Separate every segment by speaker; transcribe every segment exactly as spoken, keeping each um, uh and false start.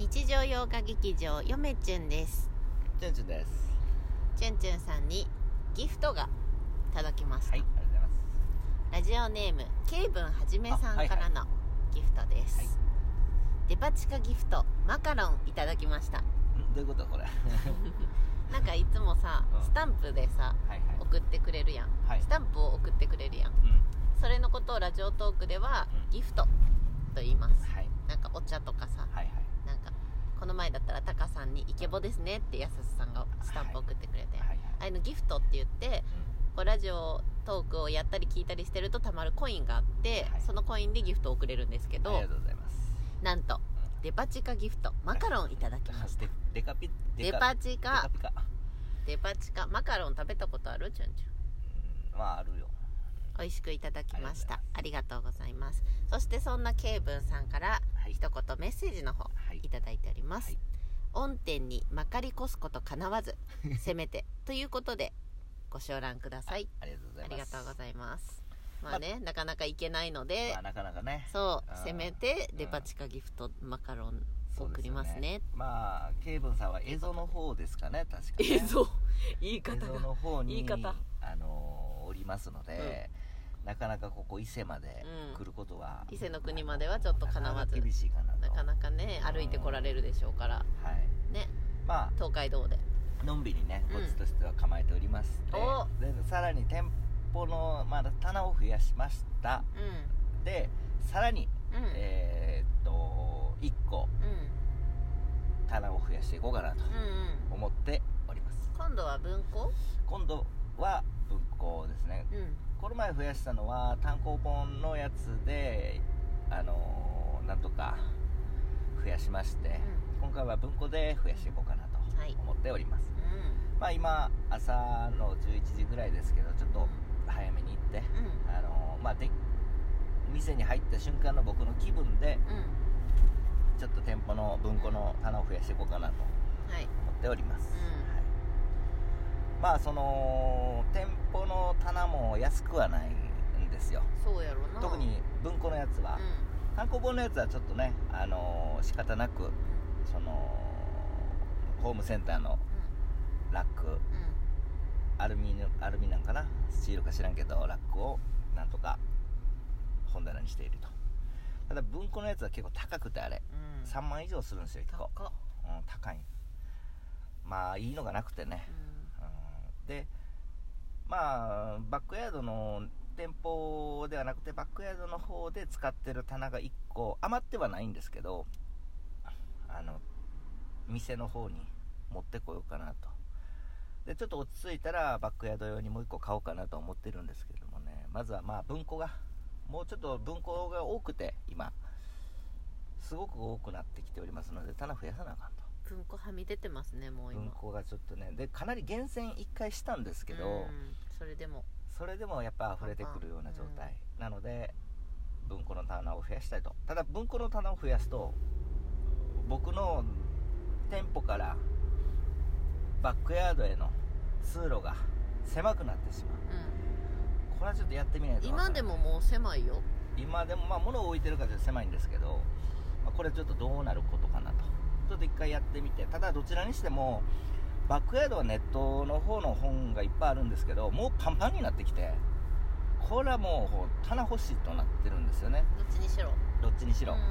Speaker 1: 日常洋画劇場よめちゅんです。
Speaker 2: チュンチュンです。
Speaker 1: チュンチュンさんにギフトが届きました。
Speaker 2: はい、ありがとうございます。
Speaker 1: ラジオネームケイブンはじめさんからのギフトです、はいはい、デパ地下ギフトマカロンいただきました。
Speaker 2: どういうことこれ
Speaker 1: なんかいつもさ、うん、スタンプでさ、はいはい、送ってくれるやん、はい、スタンプを送ってくれるやん、うん、それのことをラジオトークでは、うん、ギフトと言います、はい、なんかお茶とかさ、はいはい、なんかこの前だったらタカさんにイケボですねってやすさんがスタンプ送ってくれて、はいはいはい、ああいうのギフトって言って、うん、こうラジオトークをやったり聞いたりしてるとたまるコインがあって、はい、そのコインでギフトを送れるんですけど、
Speaker 2: ありがとうございます。
Speaker 1: なんとデパ地下ギフトマカロンいただきました。
Speaker 2: デカピ
Speaker 1: デパ地下デカデパ地下マカロン食べたことある？チュンチュン。
Speaker 2: まああるよ。
Speaker 1: 美味しくいただきました。ありがとうございます。そしてそんなケイブンさんから一言メッセージの方いただいております、はいはい、御殿にまかり越すことかなわずせめてということでご承覧ください。
Speaker 2: ありがとうございます。
Speaker 1: ありがとうございます。まあね、まあ、なかなか行けないので、
Speaker 2: まあ、なかなかね、
Speaker 1: そうせめてデパ地下ギフトマカロン送りますね。
Speaker 2: まあケイブンさんは映像の方ですかね、確かね。
Speaker 1: 映像言い方が
Speaker 2: 映像の方に
Speaker 1: 言い方
Speaker 2: あのおりますので、うん、なかなかここ伊勢まで来ることは、
Speaker 1: うん、伊勢の国まではちょっとかなわず、
Speaker 2: 厳しいかなと。
Speaker 1: なかなかね歩いて来られるでしょうから、はいね、まあ東海道で
Speaker 2: のんびりねこっちとしては構えております、うん、で, でさらに店舗のまだ棚を増やしました、うん、でさらに、うん、えー、っといっこ、うん、棚を増やしていこうかなと思っております、
Speaker 1: うんうん、今度は文庫
Speaker 2: 今度は文庫ですね、うん、この前増やしたのは単行本のやつであのー、なんとか増やしまして、うん、今回は文庫で増やしていこうかなと思っております、はい、うん、まあ今朝のじゅういちじぐらいですけどちょっと早めに行って、うん、あのー、まあで店に入った瞬間の僕の気分で、うん、ちょっと店舗の文庫の棚を増やしていこうかなと思っております、はい、うん、はい、まあその店舗の棚も安くはないんですよ。
Speaker 1: そうやろな。
Speaker 2: 特に文庫のやつは、うん、単行本のやつはちょっとね、あのー、仕方なく、うん、そのホームセンターのラック、うん、アルミアルミなんかなスチールか知らんけどラックをなんとか本棚にしていると。ただ文庫のやつは結構高くてあれ、うん、さんまん以上するんですよ。結構高、うん、高い。まあいいのがなくてね、うんうん、でまあバックヤードの店舗ではなくてバックヤードの方で使ってる棚がいっこ余ってはないんですけど、あの店の方に持ってこようかなと。でちょっと落ち着いたらバックヤード用にもういっこ買おうかなと思ってるんですけどもね、まずはまあ文庫がもうちょっと文庫が多くて今すごく多くなってきておりますので棚増やさなあかんと。
Speaker 1: 文庫はみ出てますね。もう今
Speaker 2: 文庫がちょっとねでかなり厳選いっかいしたんですけど、うん、
Speaker 1: それでも
Speaker 2: それでもやっぱ溢れてくるような状態、うん、なので文庫の棚を増やしたいと。ただ文庫の棚を増やすと僕の店舗からバックヤードへの通路が狭くなってしまう、うん、これはちょっとやってみないと分からない。
Speaker 1: 今でももう狭いよ。
Speaker 2: 今でもまあ物を置いてるから狭いんですけど、まあ、これちょっとどうなることかなとちょっと一回やってみて。ただどちらにしてもバックヤードはネットの方の本がいっぱいあるんですけどもうパンパンになってきてこれはもう棚欲しいとなってるんですよね。
Speaker 1: どっちにしろ
Speaker 2: どっちにしろ、うんうん、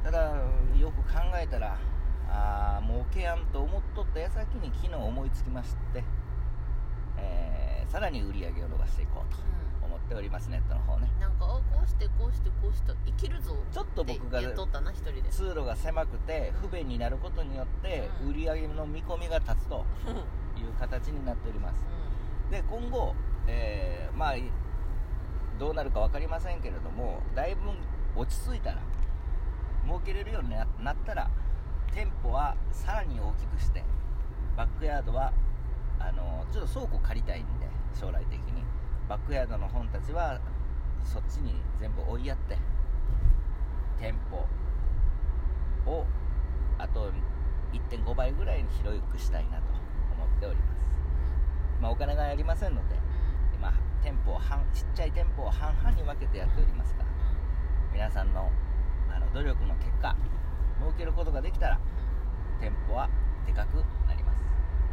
Speaker 2: ただよく考えたらあもうけやんと思っとった矢先に昨日思いつきまして、えー、さらに売り上げを伸ばしていこうと思っております、うん、ネットの方ね。
Speaker 1: なんかこうしてこうしてこうしていけるぞ
Speaker 2: ちょっと僕が
Speaker 1: 言っとったな一人で。
Speaker 2: 通路が狭くて不便になることによって売り上げの見込みが立つという形になっております、うん、で今後、えー、まあどうなるか分かりませんけれどもだいぶ落ち着いたら儲けれるようになったら店舗はさらに大きくしてバックヤードはあのちょっと倉庫借りたいんで将来的にバックヤードの本たちはそっちに全部追いやって店舗をあと いってんご 倍ぐらいに広くしたいなと思っております、まあ、お金がありませんので今店舗を半ちっちゃい店舗を半々に分けてやっておりますから皆さんのあの努力の結果儲けるこができたら、うん、店舗はでかくなります。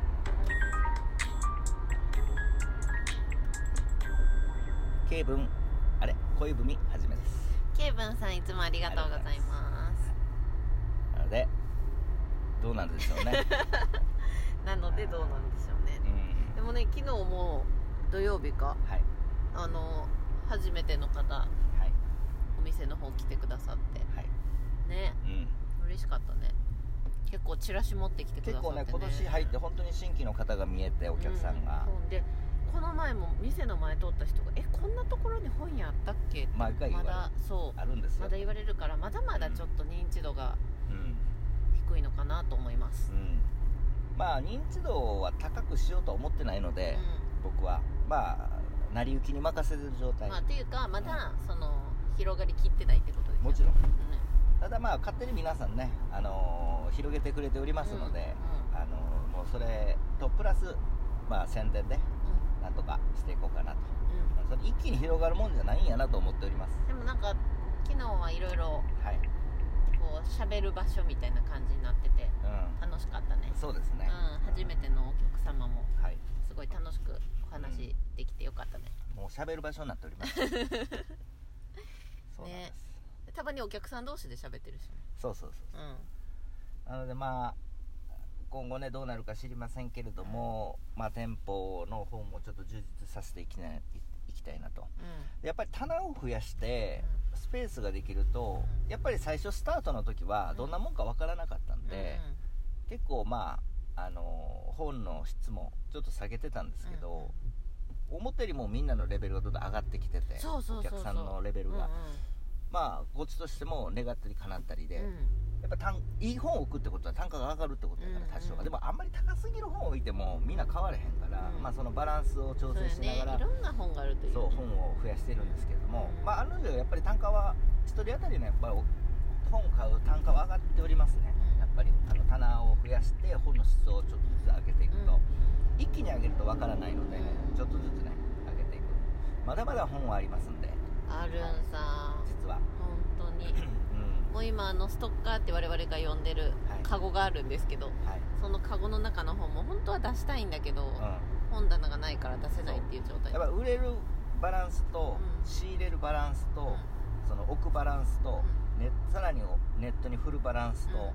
Speaker 2: ケイブンあれ恋文はじめです。
Speaker 1: ケイブンさんいつもありがとうございます。
Speaker 2: なのでどうなんでしょうね
Speaker 1: なのでどうなんでしょうね、うん、でもね昨日も土曜日か、はい、あの初めての方、はい、お店の方来てくださって、はい、ね、うん、嬉しかったね。結構チラシ持ってきてくださってね。
Speaker 2: 結構ね今年入って本当に新規の方が見えてお客さんが、
Speaker 1: うん、でこの前も店の前通った人がえこんなところに本屋あったっけって
Speaker 2: 毎回言われる。
Speaker 1: まだそう
Speaker 2: あるんですよ。
Speaker 1: まだ言われるからまだまだちょっと認知度が低いのかなと思います、うんうん、
Speaker 2: まあ認知度は高くしようとは思ってないので、うん、僕はまあ成り行きに任せてる状態、
Speaker 1: まあ、っていうかまだその広がりきってないってことですよね。
Speaker 2: もちろん、うん、ただまあ勝手に皆さんね、あのー、広げてくれておりますので、うんうん、あのー、もうそれとプラス、まあ、宣伝でなんとかしていこうかなと、うん、それ一気に広がるもんじゃないんやなと思っております。
Speaker 1: でもなんか昨日はいろいろこう喋る場所みたいな感じになってて、うん、楽しかったね。
Speaker 2: そうですね、
Speaker 1: うん、初めてのお客様もすごい楽しくお話できてよかったね、
Speaker 2: うん、もう喋る場所になっておりますそうなんです、
Speaker 1: ね、たまにお客さん同士で喋ってるしね。
Speaker 2: そうそうそうそう、うん、なのでまあ今後ねどうなるか知りませんけれども、うん、まあ店舗の方もちょっと充実させていきないいきたいなと、うん、やっぱり棚を増やしてスペースができると、うん、やっぱり最初スタートの時はどんなもんかわからなかったんで、うん、結構まあ、あのー、本の質もちょっと下げてたんですけど、うん、思ったよりもみんなのレベルがどんどん上がってきてて、
Speaker 1: そうそうそうそう、
Speaker 2: お客さんのレベルが、うんうん、まあこっちとしても願ったり叶ったりで、うん、やっぱ単いい本を置くってことは単価が上がるってことだから多少は、うんうん、でもあんまり高すぎる本を置いてもみんな買われへんから、うん、まあそのバランスを調整しながら、
Speaker 1: ね、いろんな本があるという、ね、
Speaker 2: そう本を増やしてるんですけれども、うん、まあ案の定やっぱり単価はひとり当たりのやっぱり本を買う単価は上がっておりますね、うん、やっぱりあの棚を増やして本の質をちょっとずつ上げていくと、うん、一気に上げるとわからないので、うん、ちょっとずつね上げていく。まだまだ本はありますんで。
Speaker 1: あるんさ、
Speaker 2: 実は
Speaker 1: 本当にもう今あのストッカーって我々が呼んでるカゴがあるんですけど、はい、そのカゴの中の本も本当は出したいんだけど、うん、本棚がないから出せないっていう状態。
Speaker 2: やっぱ売れるバランスと、うん、仕入れるバランスと、うん、その置くバランスと、うん、ネさらにネットに振るバランスと、うん、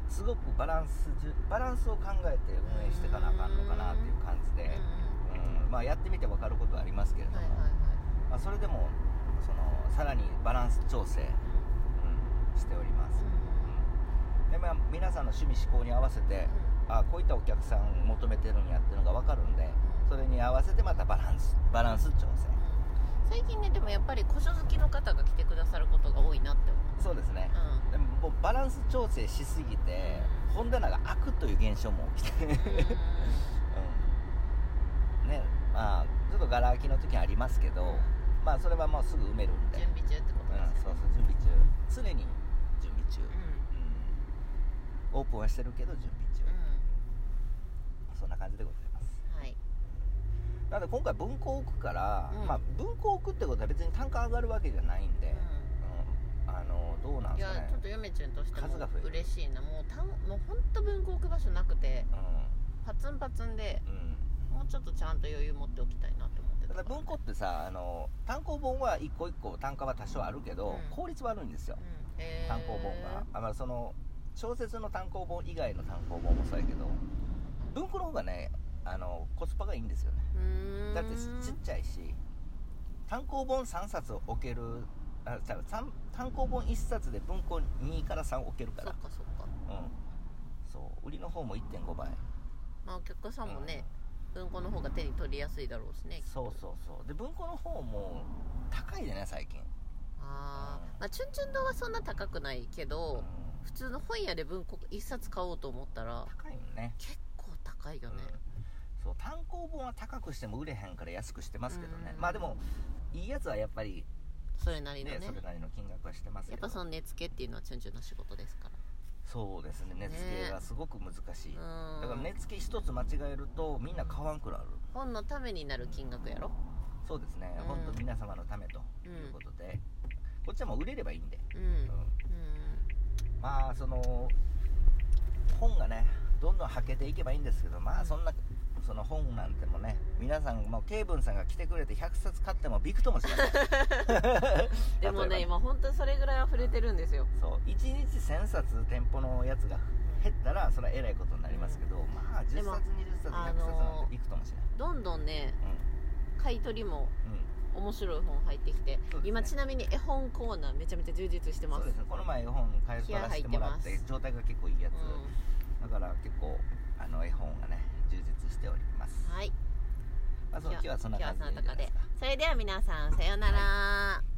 Speaker 2: すごくバランスバランスを考えて運営していかなあかんのかなっていう感じで、うんうん、まあやってみて分かることはありますけれども、はいはいはい、まあ、それでもそのさらにバランス調整しております、うん、で、まあ、皆さんの趣味嗜好に合わせて、うん、あこういったお客さん求めてるんやっていうのが分かるんで、うん、それに合わせてまたバランスバランス調整、
Speaker 1: うん、最近ねでもやっぱり古書好きの方が来てくださることが多いなって思う。
Speaker 2: そうですね、うん、でももうバランス調整しすぎて、うん、本棚が開くという現象も起きて、うんうん、ね、まあちょっとガラ空きの時ありますけど、うん、まあそれはもうすぐ埋めるんで。
Speaker 1: 準備中ってことですね、
Speaker 2: うん、そうそう準備中、常に準備中、うんうん、オープンはしてるけど準備中、うん、そんな感じでございます。
Speaker 1: はい。
Speaker 2: なので今回文庫を置くから、うん、まあ文庫を置くってことは別に単価上がるわけじゃないんで、うんうん、あのどうなんですかね。
Speaker 1: いやちょっと嫁ちゃんとしても嬉しいな。もうたんもう本当文庫置く場所なくて、うん、パツンパツンで、うん、もうちょっとちゃんと余裕持っておきたいなって思ってたから、ね。
Speaker 2: 文庫ってさ、あの単行本は一個一個単価は多少あるけど、うん、効率悪いんですよ、うん、単行本が。あ、まあ、その小説の単行本以外の単行本もそうやけど文庫の方がねあのコスパがいいんですよね。だってちっちゃいし単行本さんさつ置けるあ単行本いっさつで文庫にからさん置けるから。
Speaker 1: そっかそっか、
Speaker 2: うん、そう売りの方も いってんごばい、
Speaker 1: まあお客さんもね、うん、文庫の方が手に取りやすいだろうしね。
Speaker 2: そうそうそうで文庫の方も高いでね最近。
Speaker 1: あ、うん、まあチュンチュン堂はそんな高くないけど、うん、普通の本屋で文庫いっさつ買おうと思ったら
Speaker 2: 高いよね。
Speaker 1: 結構高いよね、
Speaker 2: うん、そう単行本は高くしても売れへんから安くしてますけどね、うん、まあでもいいやつはやっぱり
Speaker 1: それなりのね、
Speaker 2: それなりの金額はしてますけど、
Speaker 1: やっぱその値付けっていうのはチュンチュンの仕事ですから。
Speaker 2: そうですね、値付けがすごく難しい、ね、だから値付け一つ間違えるとみんな買わんくなる。
Speaker 1: 本のためになる金額やろ。
Speaker 2: そうですね、うん、本当皆様のためということで、うん、こっちはもう売れればいいんで、うんうん、 まあその本がねどんどんはけていけばいいんですけど、まあそんな、うん、その本なんてもね、皆さんもケイブンさんが来てくれてひゃくさつ買ってもびくともしません
Speaker 1: でもね今本当にそれぐらい溢れてるんですよ。
Speaker 2: そういちにちせんさつ店舗のやつが減ったらそれはえらいことになりますけど、うん、まあじゅっさつにじゅっさつひゃくさつなんてびくともしない。
Speaker 1: どんどんね、うん、買い取りも、うん、面白い本入ってきて、ね、今ちなみに絵本コーナーめちゃめちゃ充実してます。
Speaker 2: そうですね、この前絵本買い取らせてもらって状態が結構いいやつ、うん、だから結構あの絵本がね充実しております。
Speaker 1: はい、
Speaker 2: まあ、そ今日はそんな感じでいいですか。
Speaker 1: それでは皆さんさようなら、はい。